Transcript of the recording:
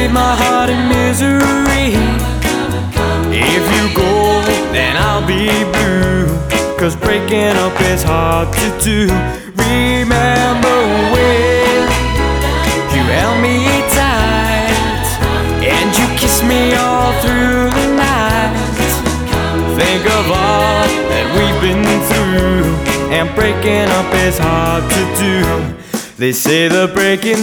leave my heart in misery. If you go, then I'll be blue, 'cause breaking up is hard to do. Remember when you held me tight and you kissed me all through the night. Think of all that we've been through, and breaking up is hard to do. They say the breaking